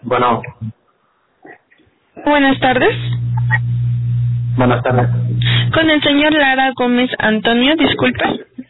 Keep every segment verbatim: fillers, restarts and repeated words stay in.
Bueno, Buenas tardes. buenas tardes. Con el señor Lara Gómez Antonio, disculpe.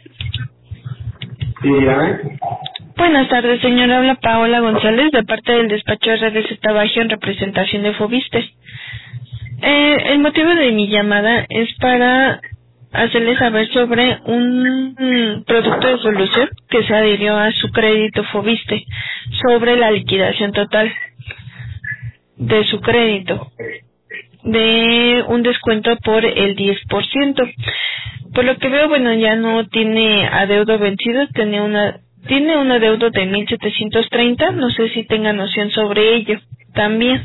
Sí, dígame. Buenas tardes, señor. Habla Paola González de parte del despacho R D Z Bajo en representación de Fobiste. Eh, el motivo de mi llamada es para hacerle saber sobre un mm, producto de solución que se adhirió a su crédito Fobiste sobre la liquidación total de su crédito, de un descuento por el diez por ciento. Por lo que veo, bueno, ya no tiene adeudo vencido, tiene una tiene un adeudo de mil setecientos treinta, no sé si tenga noción sobre ello también.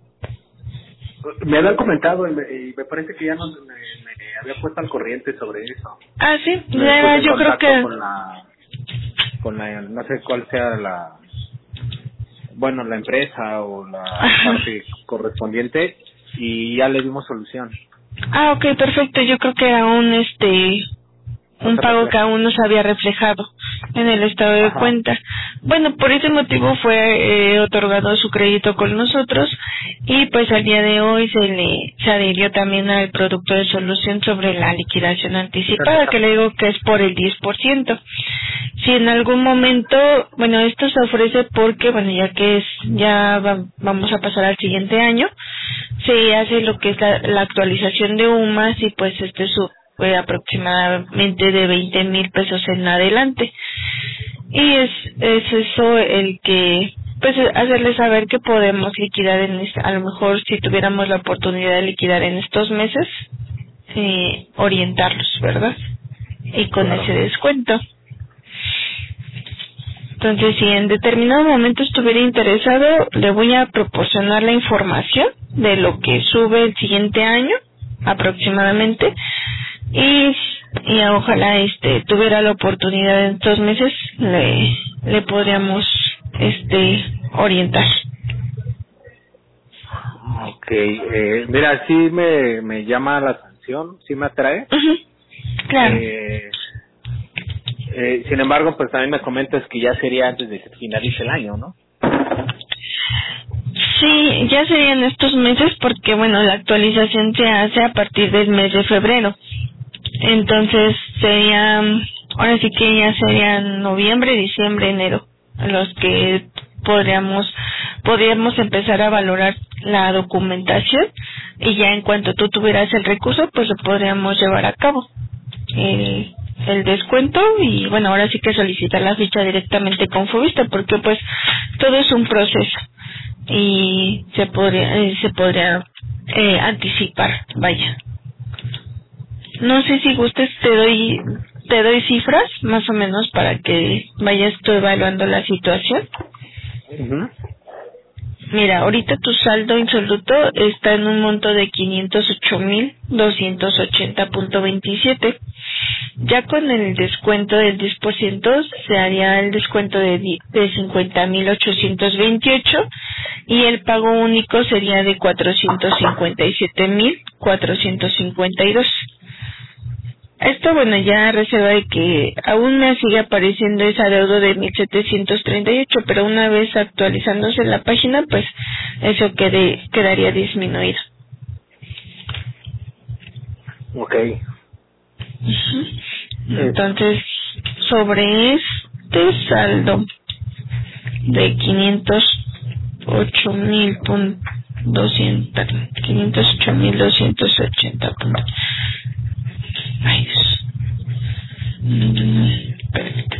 Me habían comentado y me, y me parece que ya no me, me había puesto al corriente sobre eso. Ah, sí, Me ya, puse en yo creo contacto que... con la, con la, no sé cuál sea la, bueno, la empresa o la Ajá. parte correspondiente y ya le dimos solución. Ah, ok, perfecto, yo creo que era un, este... No un se pago que refleja. aún no se había reflejado en el estado de Ajá. cuenta. Bueno, por ese motivo fue eh, otorgado su crédito con nosotros y pues al día de hoy se le se adhirió también al producto de solución sobre la liquidación anticipada, que le digo que es por el diez por ciento. Si en algún momento, bueno, esto se ofrece porque, bueno, ya que es ya va- vamos a pasar al siguiente año, se hace lo que es la, la actualización de U M A S y pues este su fue aproximadamente de veinte mil pesos en adelante. Y es, es eso el que, pues hacerles saber que podemos liquidar en este, a lo mejor si tuviéramos la oportunidad de liquidar en estos meses, eh, orientarlos, ¿verdad? Y con Claro. ese descuento. Entonces, si en determinado momento estuviera interesado, le voy a proporcionar la información de lo que sube el siguiente año, aproximadamente, y, y ojalá este tuviera la oportunidad en estos meses, le, le podríamos este orientar. Ok, eh, mira, sí me, me llama la atención, sí me atrae. Ujú, claro. Eh, eh, sin embargo, pues también me comentas que ya sería antes de que finalice el año, ¿no? Sí, ya serían estos meses porque, bueno, la actualización se hace a partir del mes de febrero. Entonces sería, ahora sí que ya serían noviembre, diciembre, enero, los que podríamos, podríamos empezar a valorar la documentación y ya en cuanto tú tuvieras el recurso, pues lo podríamos llevar a cabo. El, el descuento y bueno, ahora sí que solicitar la ficha directamente con Fobiste porque pues todo es un proceso y se podría, eh, se podría eh, anticipar, vaya. No sé si gustes, te doy te doy cifras más o menos para que vayas tú evaluando la situación. Ujú. Mira, ahorita tu saldo insoluto está en un monto de quinientos ocho mil doscientos ochenta punto veintisiete. Ya con el descuento del diez por ciento se haría el descuento de, di- de cincuenta mil ochocientos veintiocho y el pago único sería de cuatrocientos cincuenta y siete mil cuatrocientos cincuenta y dos. Esto, bueno, ya a reserva de que aún me sigue apareciendo ese adeudo de mil setecientos treinta y ocho, pero una vez actualizándose la página, pues eso quede, quedaría disminuido. Ok. Ujú. Eh, Entonces, sobre este saldo de quinientos ocho mil doscientos, quinientos ocho mil doscientos ochenta puntos. Ay, Dios. Mm, perfecto.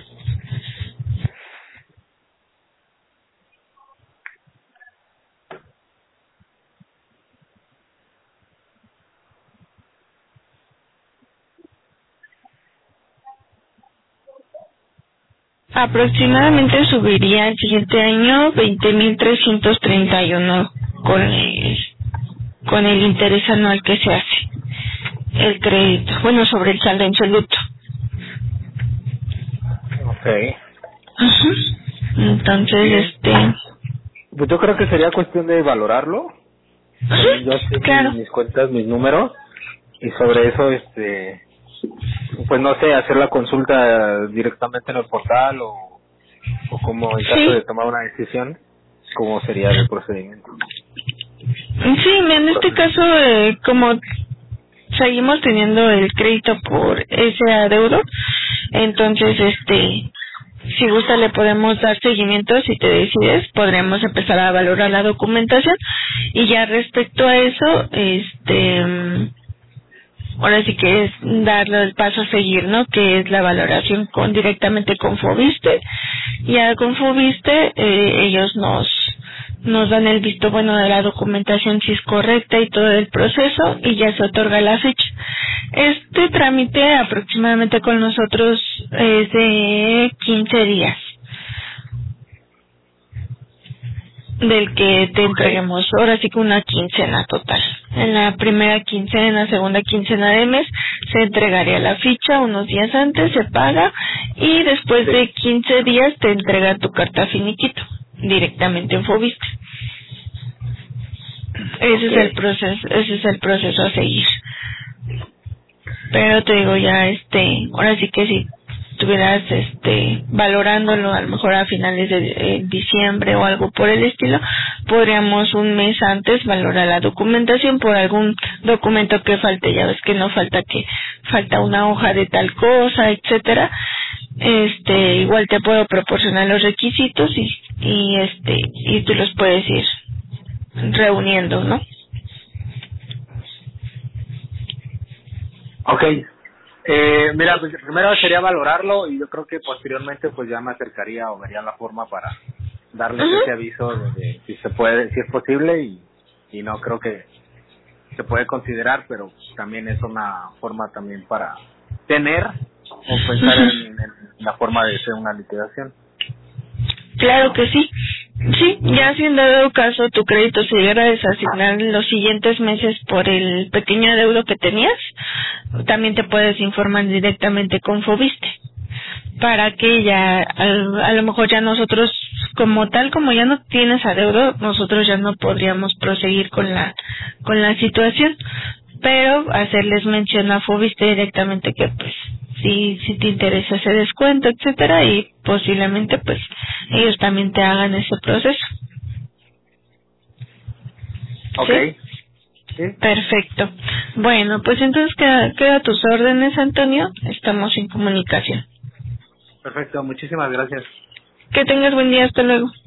Aproximadamente subiría el siguiente año veinte mil trescientos treinta y uno con el, con el interés anual que se hace, el crédito, bueno, sobre el saldo insoluto. ok. Ujú. Entonces, Bien. este, Pues yo creo que sería cuestión de valorarlo. También yo ujú, sé mi- claro, mis cuentas, mis números y sobre eso, este, pues no sé, hacer la consulta directamente en el portal o, o como en caso sí, de tomar una decisión. cómo sería el procedimiento. Sí, en este caso, eh, como seguimos teniendo el crédito por ese adeudo, entonces, este, si gusta le podemos dar seguimiento. Si te decides, podremos empezar a valorar la documentación, y ya respecto a eso, este, ahora sí que es darle el paso a seguir, ¿no? Que es la valoración con directamente con Foviste. Ya con Foviste, eh, ellos nos nos dan el visto bueno de la documentación, si es correcta y todo el proceso, y ya se otorga la fecha. Este trámite aproximadamente con nosotros es de quince días, del que te entreguemos, ahora sí que una quincena total. En la primera quincena, en la segunda quincena de mes, se entregaría la ficha, unos días antes se paga, y después de quince días te entrega tu carta finiquito directamente en Foviste. Ese okay. es el proceso, ese es el proceso a seguir. Pero te digo, ya este, ahora sí que si estuvieras este valorándolo a lo mejor a finales de eh, diciembre o algo por el estilo, podríamos un mes antes valorar la documentación por algún documento que falte. Ya ves que no falta que falta una hoja de tal cosa, etcétera. Este, igual te puedo proporcionar los requisitos y y este y tú los puedes ir reuniendo, ¿no? Okay. Eh, mira, pues primero sería valorarlo, y yo creo que posteriormente pues ya me acercaría o vería la forma para darles uh-huh. ese aviso de, de si se puede, si es posible, y, y no creo que se puede considerar, pero también es una forma también para tener o pensar uh-huh. en, en la forma de hacer una liquidación. Claro que sí. Sí, ya si en dado caso tu crédito se llegara a desasignar los siguientes meses por el pequeño adeudo que tenías, también te puedes informar directamente con Foviste, para que ya a, a lo mejor ya nosotros como tal, como ya no tienes adeudo, nosotros ya no podríamos proseguir con la con la situación, pero hacerles mención a Foviste directamente que pues si si te interesa ese descuento, etcétera, y posiblemente pues ellos también te hagan ese proceso. Okay. ¿Sí? ¿Sí? Perfecto. Bueno, pues entonces queda, queda a tus órdenes, Antonio. Estamos en comunicación. Perfecto, muchísimas gracias. Que tengas buen día, hasta luego.